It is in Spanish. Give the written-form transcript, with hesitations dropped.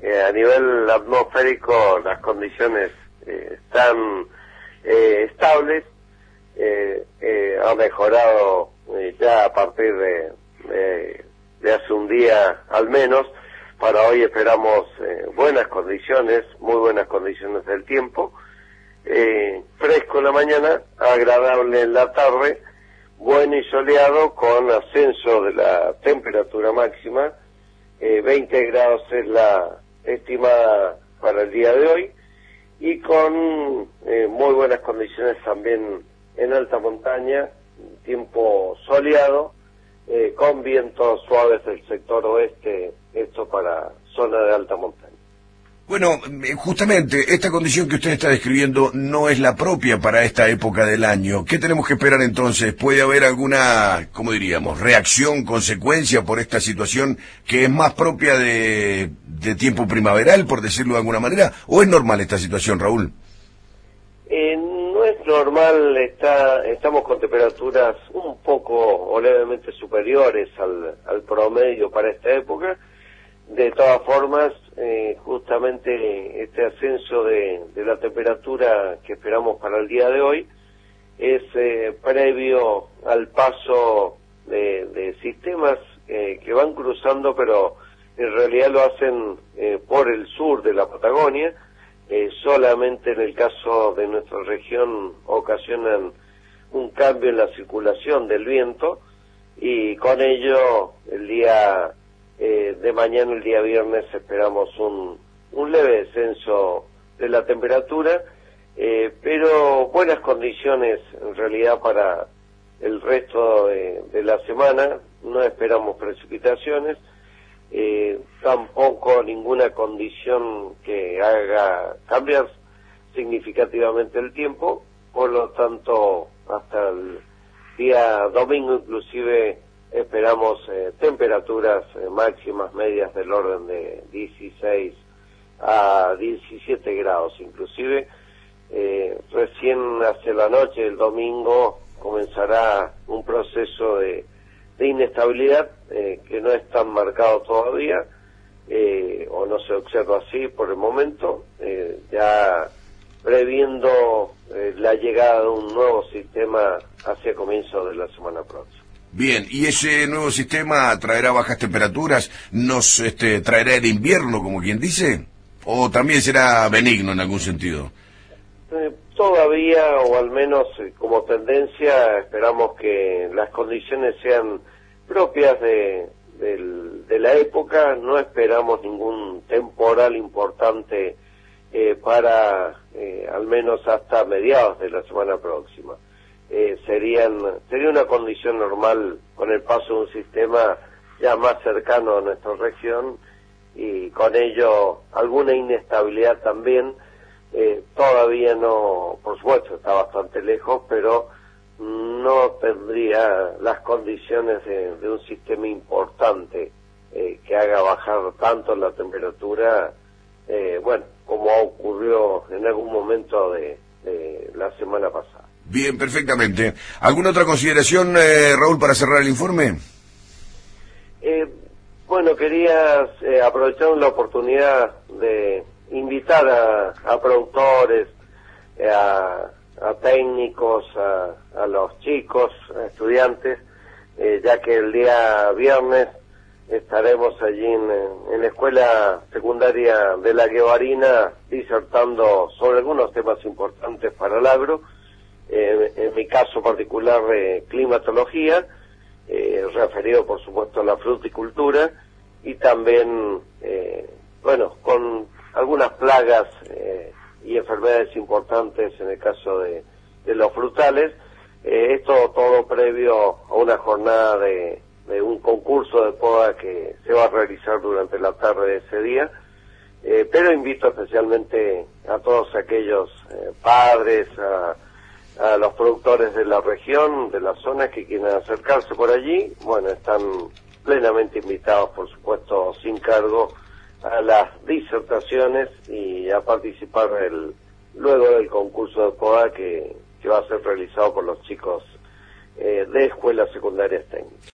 a nivel atmosférico las condiciones están estables, ha mejorado ya a partir de hace un día al menos. Para hoy esperamos buenas condiciones, muy buenas condiciones del tiempo, fresco en la mañana, agradable en la tarde, bueno y soleado con ascenso de la temperatura máxima, 20 grados es la estimada para el día de hoy, y con muy buenas condiciones también en alta montaña, tiempo soleado, con vientos suaves del sector oeste, esto para zona de alta montaña. Bueno, justamente esta condición que usted está describiendo no es la propia para esta época del año. ¿Qué tenemos que esperar entonces? ¿Puede haber alguna, cómo diríamos, reacción, consecuencia por esta situación que es más propia de tiempo primaveral, por decirlo de alguna manera? ¿O es normal esta situación, Raúl? No es normal, estamos con temperaturas un poco o levemente superiores al promedio para esta época. De todas formas, justamente este ascenso de la temperatura que esperamos para el día de hoy es previo al paso de sistemas que van cruzando, pero en realidad lo hacen por el sur de la Patagonia. Solamente en el caso de nuestra región ocasionan un cambio en la circulación del viento, y con ello el día de mañana, el día viernes, esperamos un leve descenso de la temperatura, pero buenas condiciones en realidad para el resto de la semana. No esperamos precipitaciones, tampoco ninguna condición que haga cambiar significativamente el tiempo. Por lo tanto, hasta el día domingo inclusive esperamos temperaturas máximas medias del orden de 16 a 17 grados inclusive. Recién hacia la noche del domingo comenzará un proceso de inestabilidad que no es tan marcado todavía, o no se observa así por el momento, ya previendo la llegada de un nuevo sistema hacia comienzo de la semana próxima. Bien, ¿y ese nuevo sistema traerá bajas temperaturas? ¿Nos traerá el invierno, como quien dice? ¿O también será benigno en algún sentido? Todavía, o al menos como tendencia, esperamos que las condiciones sean propias de la época. No esperamos ningún temporal importante para al menos hasta mediados de la semana próxima. Sería una condición normal con el paso de un sistema ya más cercano a nuestra región, y con ello alguna inestabilidad también. Todavía no, por supuesto está bastante lejos, pero no tendría las condiciones de un sistema importante que haga bajar tanto la temperatura, como ocurrió en algún momento de la semana pasada. Bien, perfectamente. ¿Alguna otra consideración, Raúl, para cerrar el informe? Quería aprovechar la oportunidad de invitar a productores, a técnicos, a los chicos, a estudiantes, ya que el día viernes estaremos allí en la escuela secundaria de La Guevarina disertando sobre algunos temas importantes para el agro, en mi caso particular climatología, referido por supuesto a la fruticultura, y también, con algunas plagas y enfermedades importantes en el caso de los frutales. Esto todo previo a una jornada de un concurso de poda que se va a realizar durante la tarde de ese día, pero invito especialmente a todos aquellos padres, a los productores de la región, de la zona, que quieran acercarse por allí. Están plenamente invitados, por supuesto, sin cargo, a las disertaciones y a participar luego del concurso de poda que va a ser realizado por los chicos de escuelas secundarias técnicas.